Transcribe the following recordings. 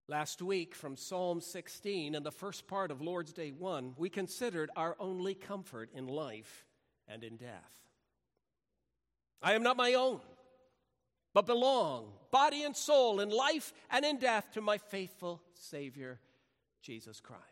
Last week, from Psalm 16 and the first part of Lord's Day 1, we considered our only comfort in life and in death. I am not my own, but belong, body and soul, in life and in death, to my faithful Savior, Jesus Christ.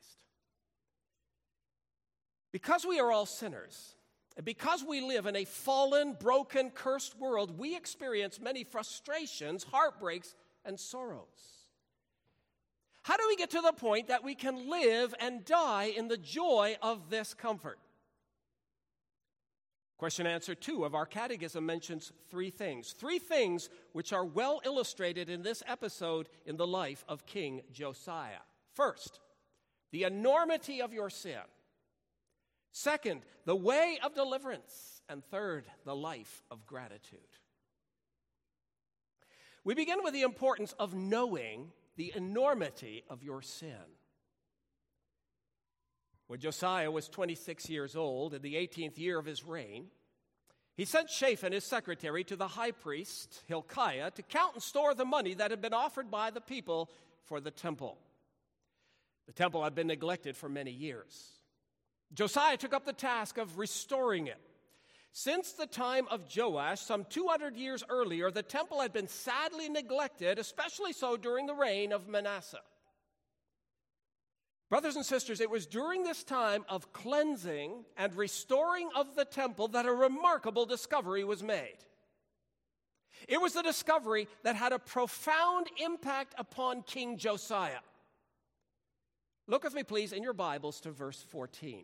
Because we are all sinners, and because we live in a fallen, broken, cursed world, we experience many frustrations, heartbreaks, and sorrows. How do we get to the point that we can live and die in the joy of this comfort? Question answer 2 of our catechism mentions three things which are well illustrated in this episode in the life of King Josiah. First, the enormity of your sin. Second, the way of deliverance. And third, the life of gratitude. We begin with the importance of knowing the enormity of your sin. When Josiah was 26 years old, in the 18th year of his reign, he sent Shaphan, his secretary, to the high priest, Hilkiah, to count and store the money that had been offered by the people for the temple. The temple had been neglected for many years. Josiah took up the task of restoring it. Since the time of Joash, some 200 years earlier, the temple had been sadly neglected, especially so during the reign of Manasseh. Brothers and sisters, it was during this time of cleansing and restoring of the temple that a remarkable discovery was made. It was the discovery that had a profound impact upon King Josiah. Look with me, please, in your Bibles to verse 14.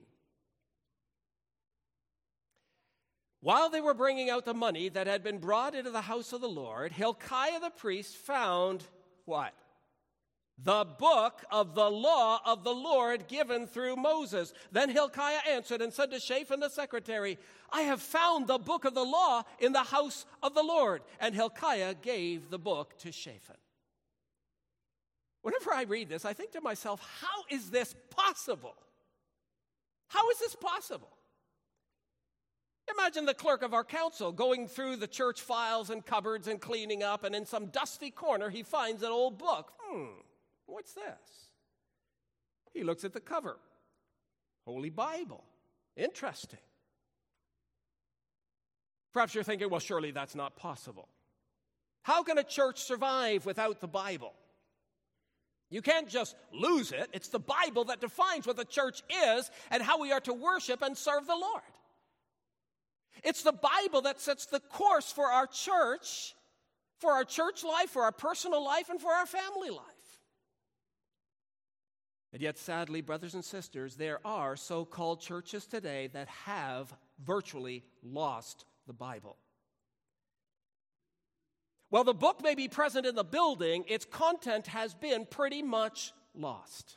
While they were bringing out the money that had been brought into the house of the Lord, Hilkiah the priest found what? The book of the law of the Lord given through Moses. Then Hilkiah answered and said to Shaphan the secretary, I have found the book of the law in the house of the Lord. And Hilkiah gave the book to Shaphan. Whenever I read this, I think to myself, how is this possible? How is this possible? Imagine the clerk of our council going through the church files and cupboards and cleaning up, and in some dusty corner he finds an old book. What's this? He looks at the cover. Holy Bible. Interesting. Perhaps you're thinking, well, surely that's not possible. How can a church survive without the Bible? You can't just lose it. It's the Bible that defines what the church is and how we are to worship and serve the Lord. It's the Bible that sets the course for our church life, for our personal life, and for our family life. And yet, sadly, brothers and sisters, there are so-called churches today that have virtually lost the Bible. While the book may be present in the building, its content has been pretty much lost.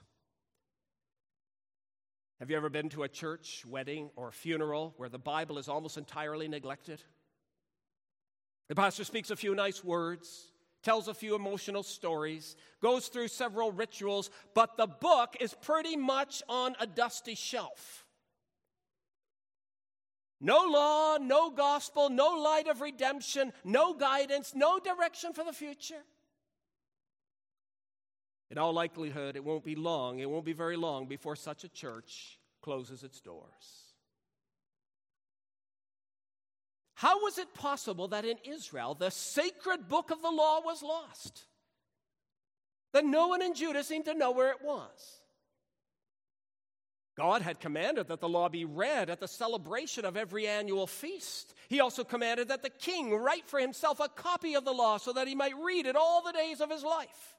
Have you ever been to a church, wedding, or funeral where the Bible is almost entirely neglected? The pastor speaks a few nice words, tells a few emotional stories, goes through several rituals, but the book is pretty much on a dusty shelf. No law, no gospel, no light of redemption, no guidance, no direction for the future. In all likelihood, it won't be very long before such a church closes its doors. How was it possible that in Israel the sacred book of the law was lost? That no one in Judah seemed to know where it was. God had commanded that the law be read at the celebration of every annual feast. He also commanded that the king write for himself a copy of the law so that he might read it all the days of his life.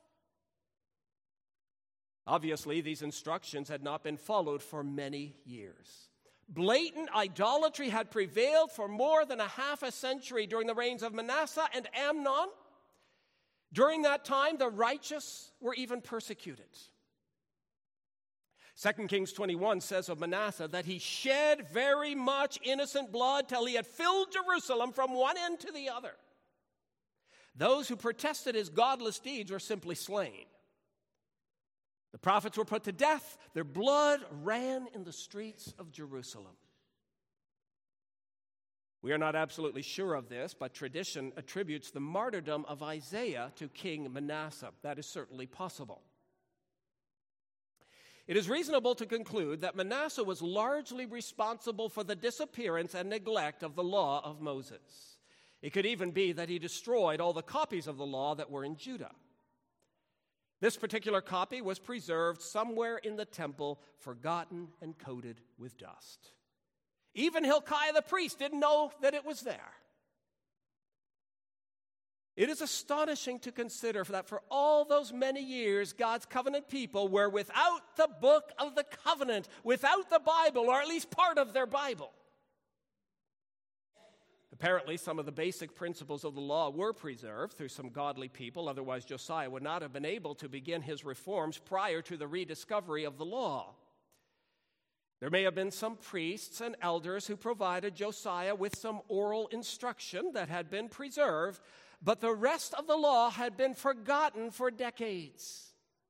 Obviously, these instructions had not been followed for many years. Blatant idolatry had prevailed for more than a half a century during the reigns of Manasseh and Amnon. During that time, the righteous were even persecuted. 2 Kings 21 says of Manasseh that he shed very much innocent blood till he had filled Jerusalem from one end to the other. Those who protested his godless deeds were simply slain. The prophets were put to death. Their blood ran in the streets of Jerusalem. We are not absolutely sure of this, but tradition attributes the martyrdom of Isaiah to King Manasseh. That is certainly possible. It is reasonable to conclude that Manasseh was largely responsible for the disappearance and neglect of the law of Moses. It could even be that he destroyed all the copies of the law that were in Judah. This particular copy was preserved somewhere in the temple, forgotten and coated with dust. Even Hilkiah the priest didn't know that it was there. It is astonishing to consider that for all those many years, God's covenant people were without the book of the covenant, without the Bible, or at least part of their Bible. Apparently, some of the basic principles of the law were preserved through some godly people. Otherwise, Josiah would not have been able to begin his reforms prior to the rediscovery of the law. There may have been some priests and elders who provided Josiah with some oral instruction that had been preserved, but the rest of the law had been forgotten for decades.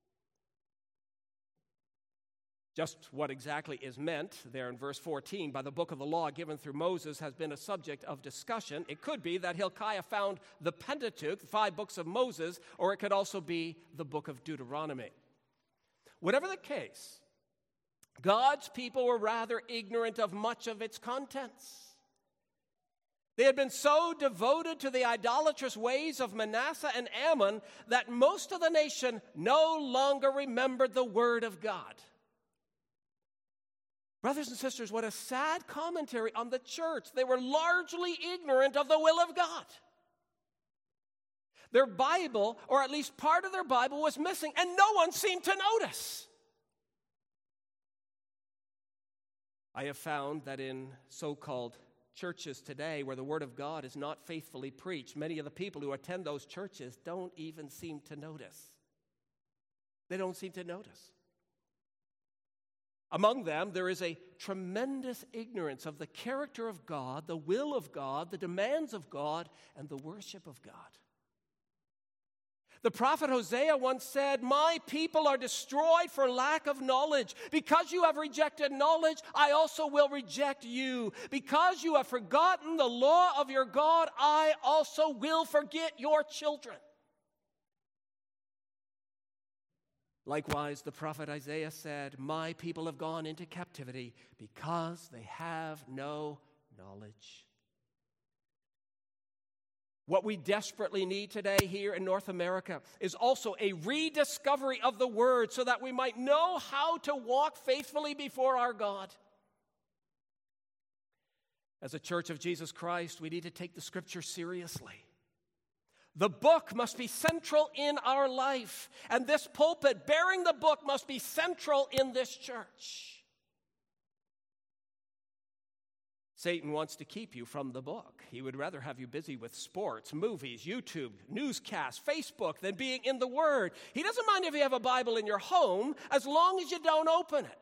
Just what exactly is meant there in verse 14 by the book of the law given through Moses has been a subject of discussion. It could be that Hilkiah found the Pentateuch, the 5 books of Moses, or it could also be the book of Deuteronomy. Whatever the case, God's people were rather ignorant of much of its contents. They had been so devoted to the idolatrous ways of Manasseh and Ammon that most of the nation no longer remembered the word of God. Brothers and sisters, what a sad commentary on the church. They were largely ignorant of the will of God. Their Bible, or at least part of their Bible, was missing, and no one seemed to notice. I have found that in so-called churches today where the Word of God is not faithfully preached, many of the people who attend those churches don't even seem to notice. They don't seem to notice. Among them, there is a tremendous ignorance of the character of God, the will of God, the demands of God, and the worship of God. The prophet Hosea once said, "My people are destroyed for lack of knowledge. Because you have rejected knowledge, I also will reject you. Because you have forgotten the law of your God, I also will forget your children." Likewise, the prophet Isaiah said, "My people have gone into captivity because they have no knowledge." What we desperately need today here in North America is also a rediscovery of the Word so that we might know how to walk faithfully before our God. As a Church of Jesus Christ, we need to take the Scripture seriously. The book must be central in our life, and this pulpit bearing the book must be central in this church. Satan wants to keep you from the book. He would rather have you busy with sports, movies, YouTube, newscasts, Facebook than being in the Word. He doesn't mind if you have a Bible in your home as long as you don't open it.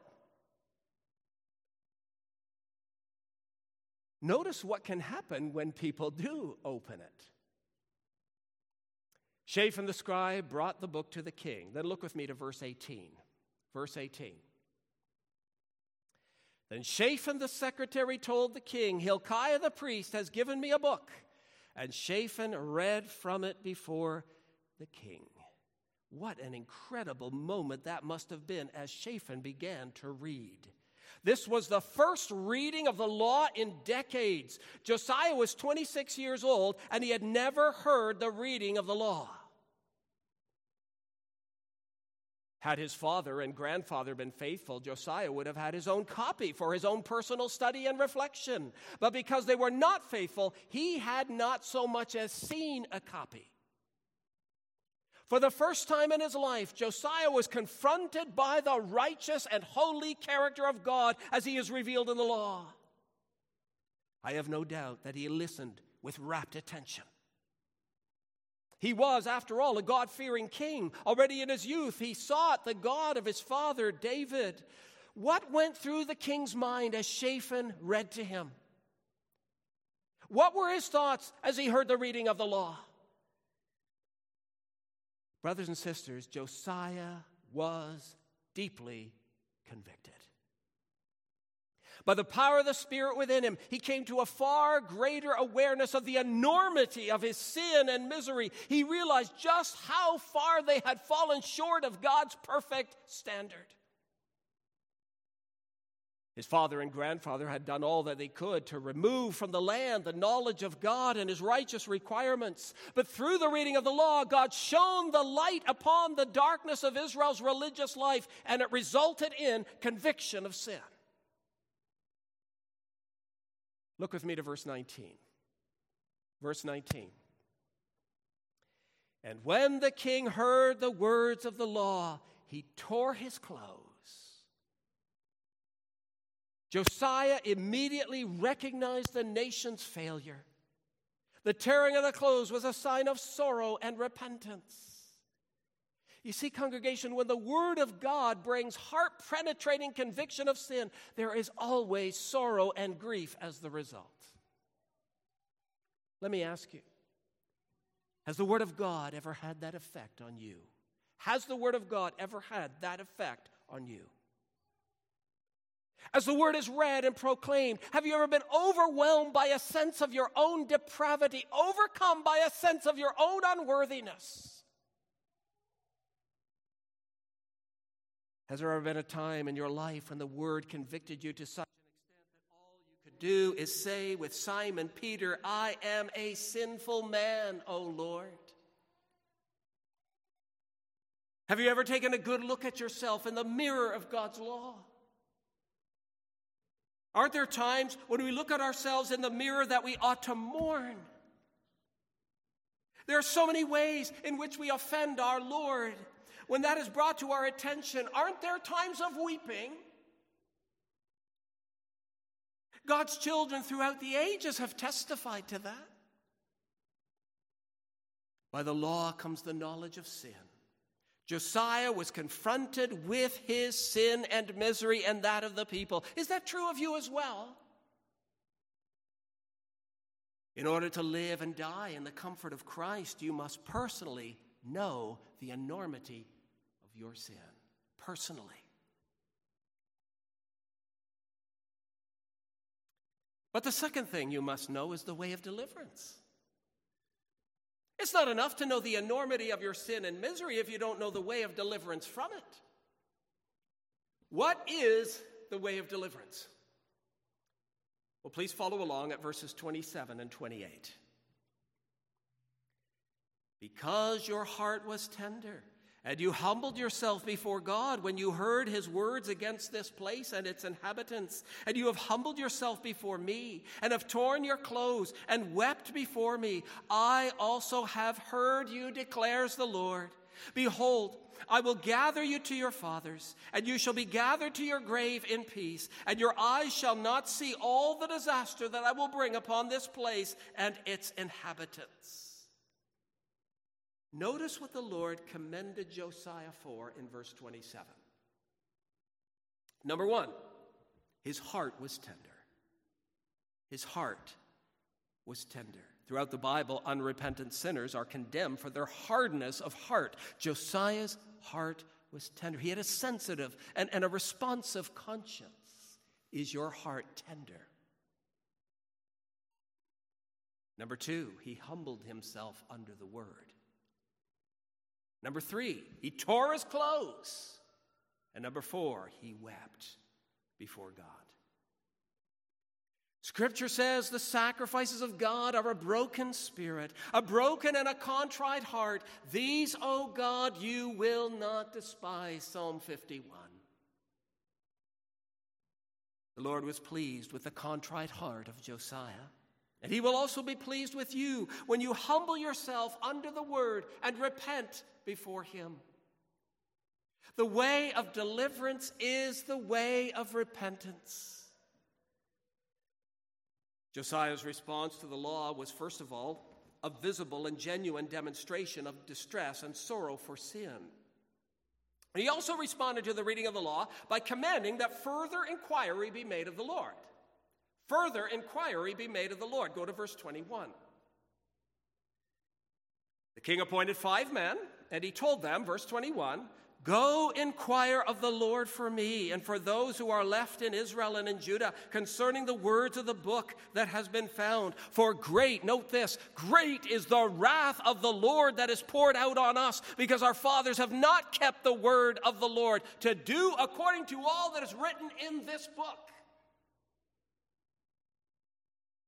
Notice what can happen when people do open it. Shaphan the scribe brought the book to the king. Then look with me to verse 18. Verse 18. Then Shaphan the secretary told the king, "Hilkiah the priest has given me a book." And Shaphan read from it before the king. What an incredible moment that must have been as Shaphan began to read. This was the first reading of the law in decades. Josiah was 26 years old, and he had never heard the reading of the law. Had his father and grandfather been faithful, Josiah would have had his own copy for his own personal study and reflection. But because they were not faithful, he had not so much as seen a copy. For the first time in his life, Josiah was confronted by the righteous and holy character of God as he is revealed in the law. I have no doubt that he listened with rapt attention. He was, after all, a God-fearing king. Already in his youth, he sought the God of his father, David. What went through the king's mind as Shaphan read to him? What were his thoughts as he heard the reading of the law? Brothers and sisters, Josiah was deeply convicted. By the power of the Spirit within him, he came to a far greater awareness of the enormity of his sin and misery. He realized just how far they had fallen short of God's perfect standard. His father and grandfather had done all that they could to remove from the land the knowledge of God and his righteous requirements. But through the reading of the law, God shone the light upon the darkness of Israel's religious life, and it resulted in conviction of sin. Look with me to verse 19. Verse 19. And when the king heard the words of the law, he tore his clothes. Josiah immediately recognized the nation's failure. The tearing of the clothes was a sign of sorrow and repentance. You see, congregation, when the Word of God brings heart-penetrating conviction of sin, there is always sorrow and grief as the result. Let me ask you, has the Word of God ever had that effect on you? Has the Word of God ever had that effect on you? As the Word is read and proclaimed, have you ever been overwhelmed by a sense of your own depravity, overcome by a sense of your own unworthiness? Has there ever been a time in your life when the Word convicted you to such an extent that all you could do is say with Simon Peter, I am a sinful man, O Lord? Have you ever taken a good look at yourself in the mirror of God's law? Aren't there times when we look at ourselves in the mirror that we ought to mourn? There are so many ways in which we offend our Lord. When that is brought to our attention, aren't there times of weeping? God's children throughout the ages have testified to that. By the law comes the knowledge of sin. Josiah was confronted with his sin and misery and that of the people. Is that true of you as well? In order to live and die in the comfort of Christ, you must personally know the enormity of your sin. Personally. But the second thing you must know is the way of deliverance. It's not enough to know the enormity of your sin and misery if you don't know the way of deliverance from it. What is the way of deliverance? Well, please follow along at verses 27 and 28. Because your heart was tender, and you humbled yourself before God when you heard his words against this place and its inhabitants, and you have humbled yourself before me, and have torn your clothes, and wept before me, I also have heard you, declares the Lord. Behold, I will gather you to your fathers, and you shall be gathered to your grave in peace, and your eyes shall not see all the disaster that I will bring upon this place and its inhabitants. Notice what the Lord commended Josiah for in verse 27. Number one, his heart was tender. His heart was tender. Throughout the Bible, unrepentant sinners are condemned for their hardness of heart. Josiah's heart was tender. He had a sensitive and a responsive conscience. Is your heart tender? Number two, he humbled himself under the word. Number three, he tore his clothes. And number four, he wept before God. Scripture says the sacrifices of God are a broken spirit, a broken and a contrite heart. These, O God, you will not despise. Psalm 51. The Lord was pleased with the contrite heart of Josiah. And he will also be pleased with you when you humble yourself under the word and repent before him. The way of deliverance is the way of repentance. Josiah's response to the law was, first of all, a visible and genuine demonstration of distress and sorrow for sin. He also responded to the reading of the law by commanding that further inquiry be made of the Lord. Further inquiry be made of the Lord. Go to verse 21. The king appointed 5 men, and he told them, verse 21, go inquire of the Lord for me and for those who are left in Israel and in Judah concerning the words of the book that has been found. For great, note this, great is the wrath of the Lord that is poured out on us, because our fathers have not kept the word of the Lord to do according to all that is written in this book.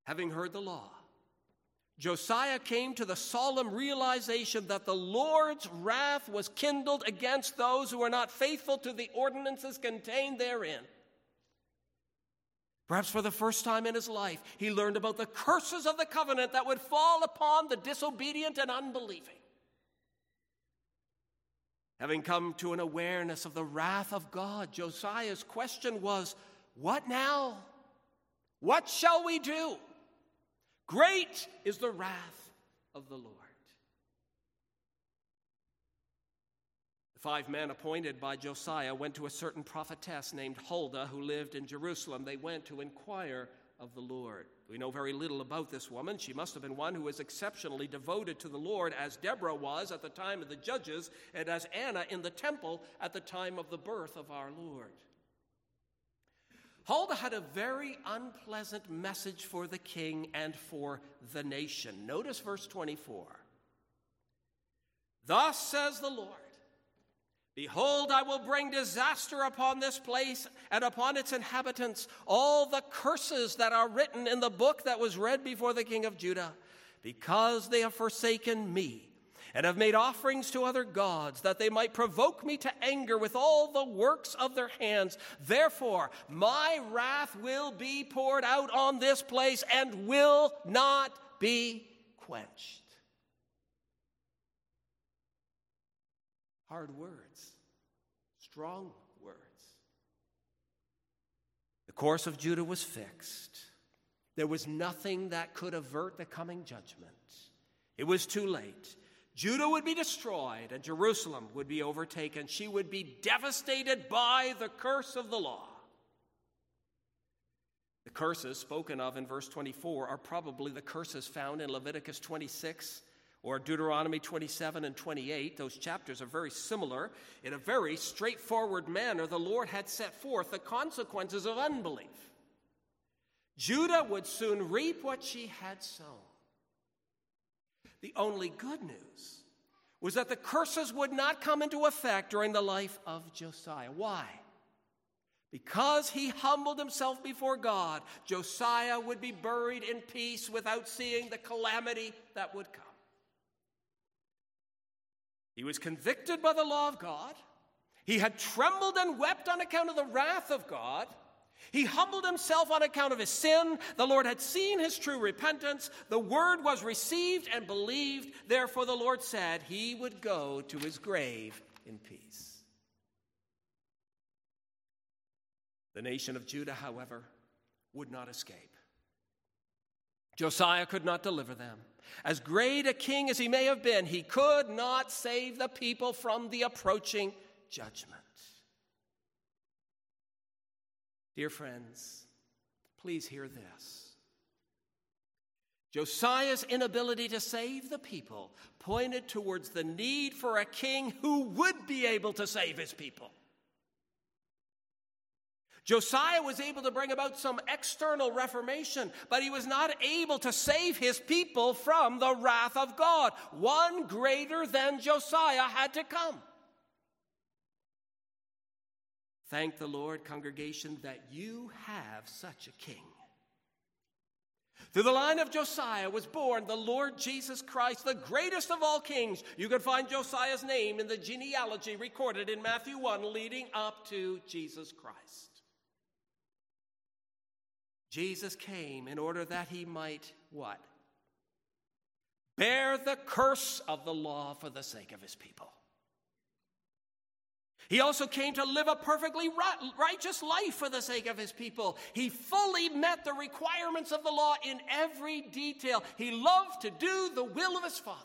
Having heard the law, Josiah came to the solemn realization that the Lord's wrath was kindled against those who were not faithful to the ordinances contained therein. Perhaps for the first time in his life, he learned about the curses of the covenant that would fall upon the disobedient and unbelieving. Having come to an awareness of the wrath of God, Josiah's question was, "What now? What shall we do? Great is the wrath of the Lord." The 5 men appointed by Josiah went to a certain prophetess named Huldah who lived in Jerusalem. They went to inquire of the Lord. We know very little about this woman. She must have been one who was exceptionally devoted to the Lord, as Deborah was at the time of the judges and as Anna in the temple at the time of the birth of our Lord. Huldah had a very unpleasant message for the king and for the nation. Notice verse 24. "Thus says the Lord, behold, I will bring disaster upon this place and upon its inhabitants, all the curses that are written in the book that was read before the king of Judah, because they have forsaken me and have made offerings to other gods, that they might provoke me to anger with all the works of their hands. Therefore, my wrath will be poured out on this place and will not be quenched." Hard words, strong words. The course of Judah was fixed. There was nothing that could avert the coming judgment. It was too late. Judah would be destroyed and Jerusalem would be overtaken. She would be devastated by the curse of the law. The curses spoken of in verse 24 are probably the curses found in Leviticus 26 or Deuteronomy 27 and 28. Those chapters are very similar. In a very straightforward manner, the Lord had set forth the consequences of unbelief. Judah would soon reap what she had sown. The only good news was that the curses would not come into effect during the life of Josiah. Why? Because he humbled himself before God, Josiah would be buried in peace without seeing the calamity that would come. He was convicted by the law of God. He had trembled and wept on account of the wrath of God. He humbled himself on account of his sin. The Lord had seen his true repentance. The word was received and believed. Therefore, the Lord said he would go to his grave in peace. The nation of Judah, however, would not escape. Josiah could not deliver them. As great a king as he may have been, he could not save the people from the approaching judgment. Dear friends, please hear this. Josiah's inability to save the people pointed towards the need for a king who would be able to save his people. Josiah was able to bring about some external reformation, but he was not able to save his people from the wrath of God. One greater than Josiah had to come. Thank the Lord, congregation, that you have such a king. Through the line of Josiah was born the Lord Jesus Christ, the greatest of all kings. You can find Josiah's name in the genealogy recorded in Matthew 1 leading up to Jesus Christ. Jesus came in order that he might what? Bear the curse of the law for the sake of his people. He also came to live a perfectly righteous life for the sake of his people. He fully met the requirements of the law in every detail. He loved to do the will of his Father.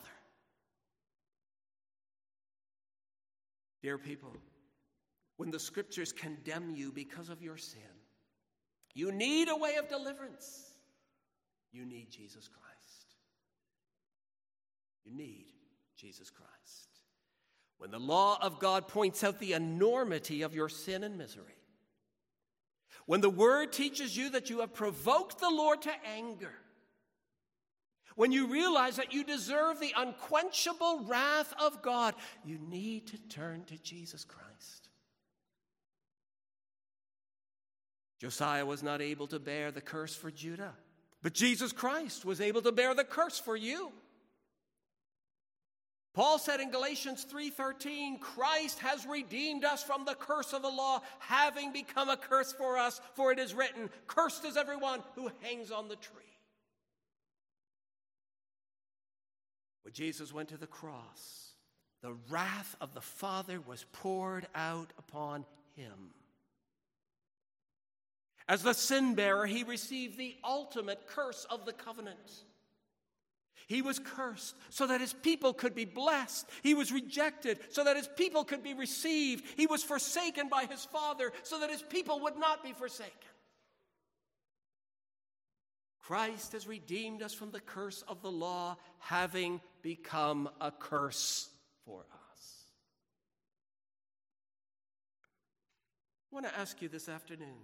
Dear people, when the Scriptures condemn you because of your sin, you need a way of deliverance. You need Jesus Christ. You need Jesus Christ. When the law of God points out the enormity of your sin and misery, when the Word teaches you that you have provoked the Lord to anger, when you realize that you deserve the unquenchable wrath of God, you need to turn to Jesus Christ. Josiah was not able to bear the curse for Judah. But Jesus Christ was able to bear the curse for you. Paul said in Galatians 3:13, Christ has redeemed us from the curse of the law, having become a curse for us, for it is written, cursed is everyone who hangs on the tree. When Jesus went to the cross, the wrath of the Father was poured out upon him. As the sin bearer, he received the ultimate curse of the covenant. He was cursed so that his people could be blessed. He was rejected so that his people could be received. He was forsaken by his Father so that his people would not be forsaken. Christ has redeemed us from the curse of the law, having become a curse for us. I want to ask you this afternoon,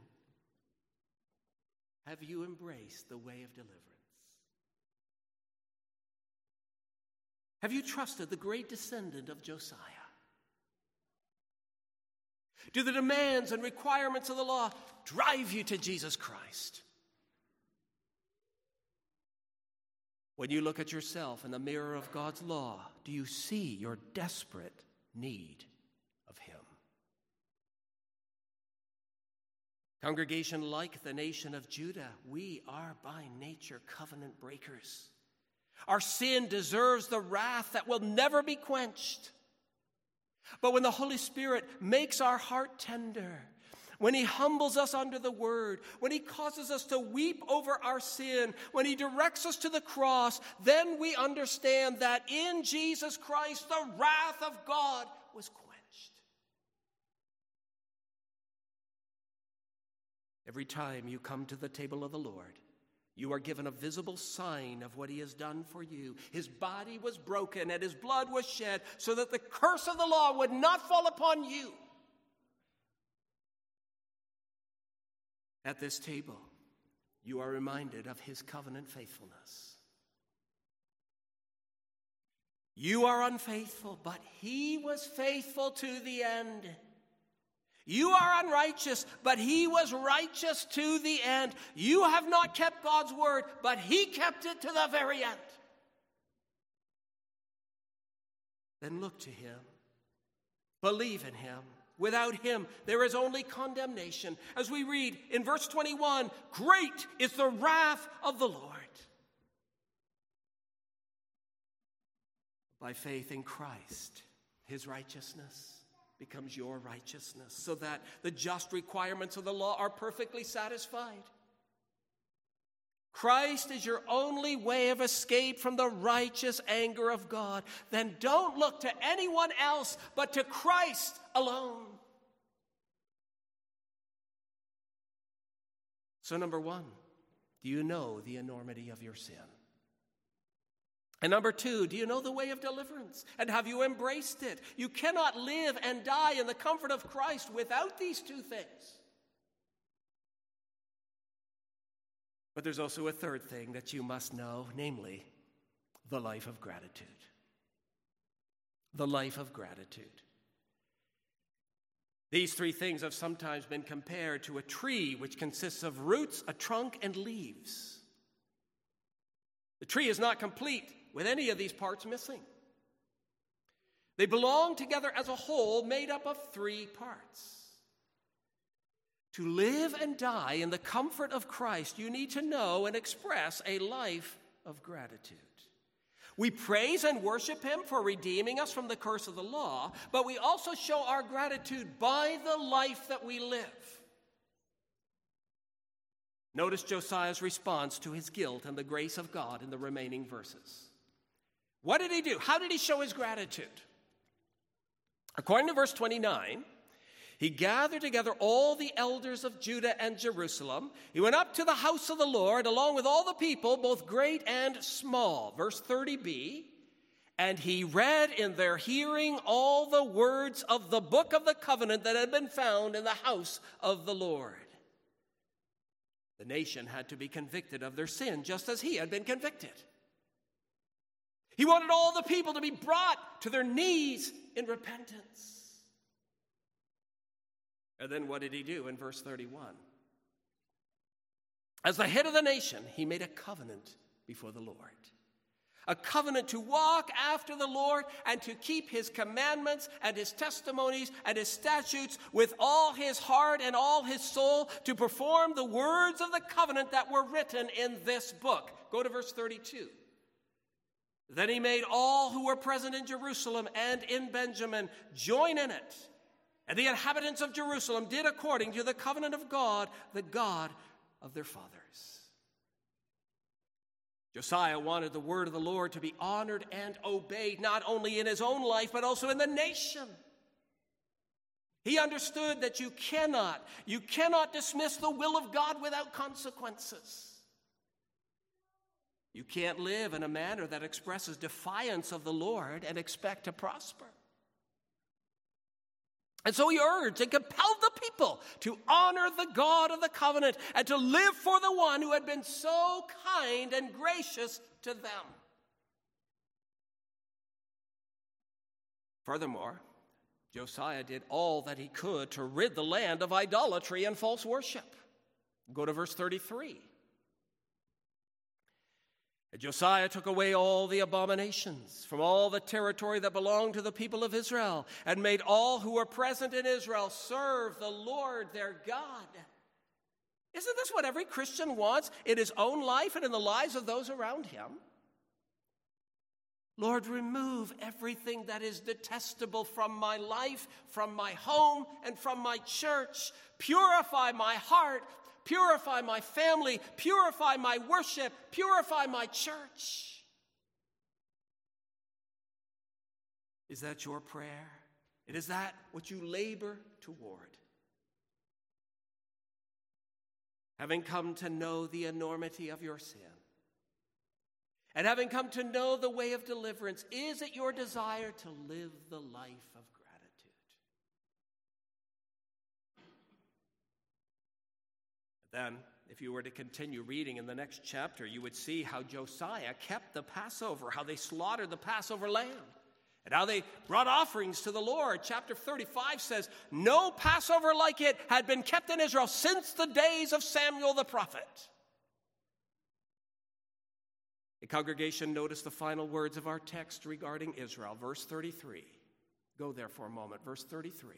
have you embraced the way of deliverance? Have you trusted the great descendant of Josiah? Do the demands and requirements of the law drive you to Jesus Christ? When you look at yourself in the mirror of God's law, do you see your desperate need of him? Congregation, like the nation of Judah, we are by nature covenant breakers. Our sin deserves the wrath that will never be quenched. But when the Holy Spirit makes our heart tender, when he humbles us under the word, when he causes us to weep over our sin, when he directs us to the cross, then we understand that in Jesus Christ the wrath of God was quenched. Every time you come to the table of the Lord, you are given a visible sign of what he has done for you. His body was broken and his blood was shed so that the curse of the law would not fall upon you. At this table, you are reminded of his covenant faithfulness. You are unfaithful, but he was faithful to the end. You are unrighteous, but he was righteous to the end. You have not kept God's word, but he kept it to the very end. Then look to him. Believe in him. Without him, there is only condemnation. As we read in verse 21, great is the wrath of the Lord. By faith in Christ, his righteousness becomes your righteousness, so that the just requirements of the law are perfectly satisfied. Christ is your only way of escape from the righteous anger of God. Then don't look to anyone else but to Christ alone. So number one, do you know the enormity of your sin? And number two, do you know the way of deliverance? And have you embraced it? You cannot live and die in the comfort of Christ without these two things. But there's also a third thing that you must know, namely, the life of gratitude. The life of gratitude. These three things have sometimes been compared to a tree which consists of roots, a trunk, and leaves. The tree is not complete with any of these parts missing. They belong together as a whole made up of three parts. To live and die in the comfort of Christ, you need to know and express a life of gratitude. We praise and worship him for redeeming us from the curse of the law, but we also show our gratitude by the life that we live. Notice Josiah's response to his guilt and the grace of God in the remaining verses. What did he do? How did he show his gratitude? According to verse 29, he gathered together all the elders of Judah and Jerusalem. He went up to the house of the Lord along with all the people, both great and small. Verse 30b, and he read in their hearing all the words of the book of the covenant that had been found in the house of the Lord. The nation had to be convicted of their sin just as he had been convicted. He wanted all the people to be brought to their knees in repentance. And then what did he do in verse 31? As the head of the nation, he made a covenant before the Lord. A covenant to walk after the Lord and to keep his commandments and his testimonies and his statutes with all his heart and all his soul, to perform the words of the covenant that were written in this book. Go to verse 32. Then he made all who were present in Jerusalem and in Benjamin join in it. And the inhabitants of Jerusalem did according to the covenant of God, the God of their fathers. Josiah wanted the word of the Lord to be honored and obeyed, not only in his own life, but also in the nation. He understood that you cannot dismiss the will of God without consequences. You can't live in a manner that expresses defiance of the Lord and expect to prosper. And so he urged and compelled the people to honor the God of the covenant and to live for the one who had been so kind and gracious to them. Furthermore, Josiah did all that he could to rid the land of idolatry and false worship. Go to verse 33. And Josiah took away all the abominations from all the territory that belonged to the people of Israel, and made all who were present in Israel serve the Lord their God. Isn't this what every Christian wants in his own life and in the lives of those around him? Lord, remove everything that is detestable from my life, from my home, and from my church. Purify my heart. Purify my family, purify my worship, purify my church. Is that your prayer? And is that what you labor toward? Having come to know the enormity of your sin, and having come to know the way of deliverance, is it your desire to live the life of Then, if you were to continue reading in the next chapter, you would see how Josiah kept the Passover, how they slaughtered the Passover lamb, and how they brought offerings to the Lord. Chapter 35 says, no Passover like it had been kept in Israel since the days of Samuel the prophet. The congregation, notice the final words of our text regarding Israel, verse 33. Go there for a moment, verse 33.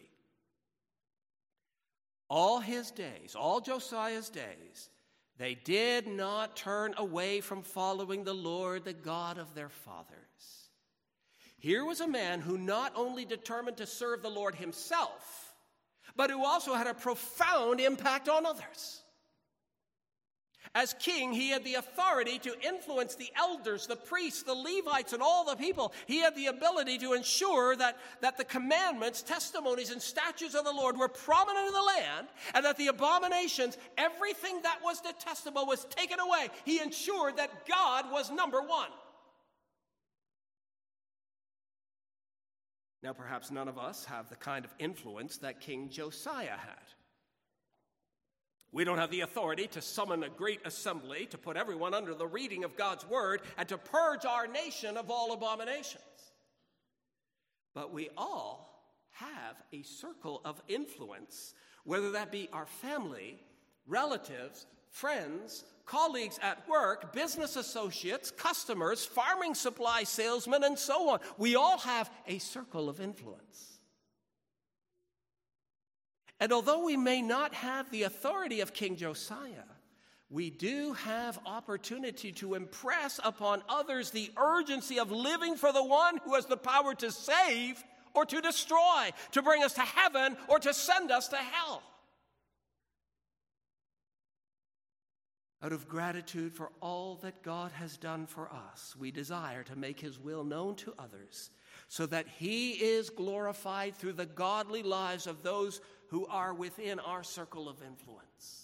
All his days, all Josiah's days, they did not turn away from following the Lord, the God of their fathers. Here was a man who not only determined to serve the Lord himself, but who also had a profound impact on others. As king, he had the authority to influence the elders, the priests, the Levites, and all the people. He had the ability to ensure that the commandments, testimonies, and statutes of the Lord were prominent in the land, and that the abominations, everything that was detestable, was taken away. He ensured that God was number one. Now, perhaps none of us have the kind of influence that King Josiah had. We don't have the authority to summon a great assembly to put everyone under the reading of God's word and to purge our nation of all abominations. But we all have a circle of influence, whether that be our family, relatives, friends, colleagues at work, business associates, customers, farming supply salesmen, and so on. We all have a circle of influence. And although we may not have the authority of King Josiah, we do have opportunity to impress upon others the urgency of living for the one who has the power to save or to destroy, to bring us to heaven or to send us to hell. Out of gratitude for all that God has done for us, we desire to make his will known to others, so that he is glorified through the godly lives of those who are within our circle of influence.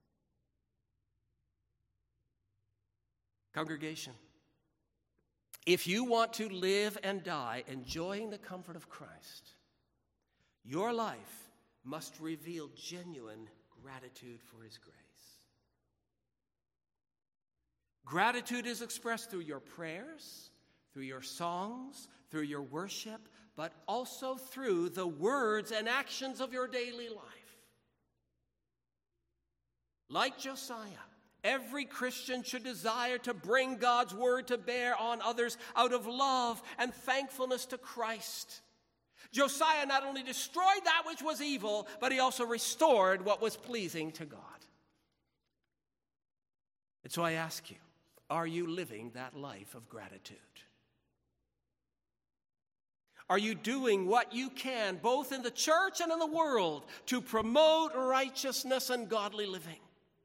Congregation, if you want to live and die enjoying the comfort of Christ, your life must reveal genuine gratitude for his grace. Gratitude is expressed through your prayers, through your songs, through your worship, but also through the words and actions of your daily life. Like Josiah, every Christian should desire to bring God's word to bear on others out of love and thankfulness to Christ. Josiah not only destroyed that which was evil, but he also restored what was pleasing to God. And so I ask you, are you living that life of gratitude? Are you doing what you can, both in the church and in the world, to promote righteousness and godly living?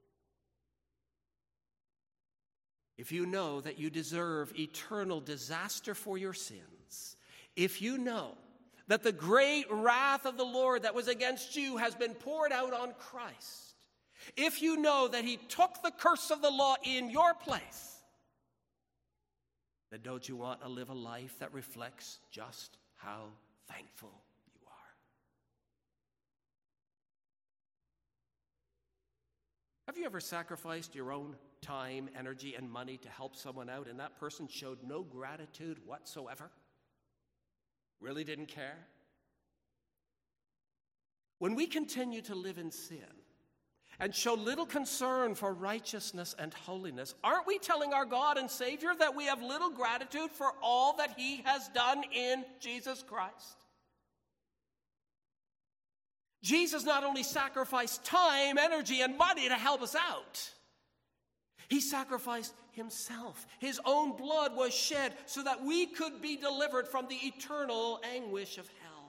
If you know that you deserve eternal disaster for your sins, if you know that the great wrath of the Lord that was against you has been poured out on Christ, if you know that he took the curse of the law in your place, then don't you want to live a life that reflects just how thankful you are? Have you ever sacrificed your own time, energy, and money to help someone out, and that person showed no gratitude whatsoever? Really didn't care? When we continue to live in sin and show little concern for righteousness and holiness, aren't we telling our God and Savior that we have little gratitude for all that he has done in Jesus Christ? Jesus not only sacrificed time, energy, and money to help us out, he sacrificed himself. His own blood was shed so that we could be delivered from the eternal anguish of hell.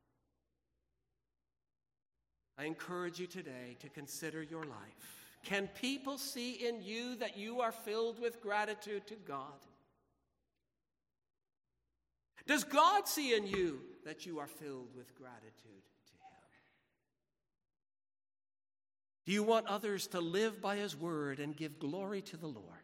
I encourage you today to consider your life. Can people see in you that you are filled with gratitude to God? Does God see in you that you are filled with gratitude to him? Do you want others to live by his word and give glory to the Lord?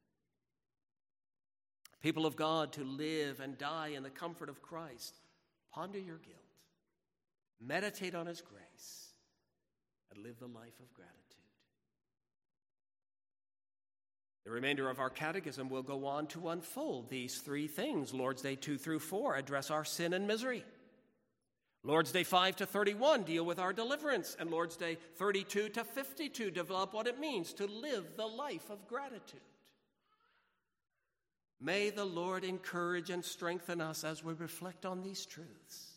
People of God, to live and die in the comfort of Christ, ponder your guilt, meditate on his grace, and live the life of gratitude. The remainder of our catechism will go on to unfold these three things. Lord's Day 2 through 4 address our sin and misery. Lord's Day 5 to 31 deal with our deliverance. And Lord's Day 32 to 52 develop what it means to live the life of gratitude. May the Lord encourage and strengthen us as we reflect on these truths.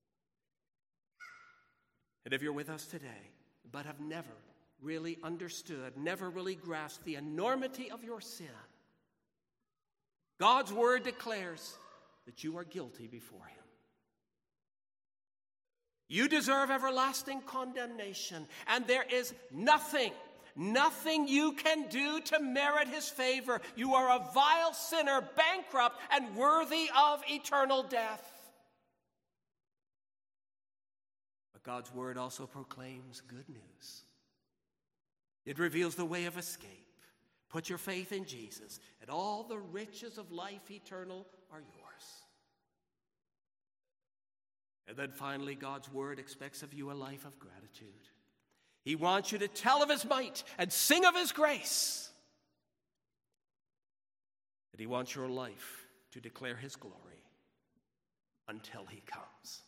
And if you're with us today, but have never really understood, never really grasped the enormity of your sin, God's word declares that you are guilty before him. You deserve everlasting condemnation, and there is nothing you can do to merit his favor. You are a vile sinner, bankrupt, and worthy of eternal death. But God's word also proclaims good news. It reveals the way of escape. Put your faith in Jesus, and all the riches of life eternal are yours. And then finally, God's word expects of you a life of gratitude. He wants you to tell of his might and sing of his grace. And he wants your life to declare his glory until he comes.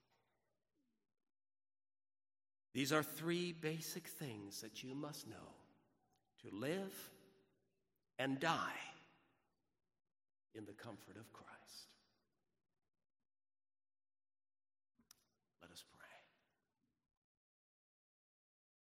These are three basic things that you must know to live and die in the comfort of Christ.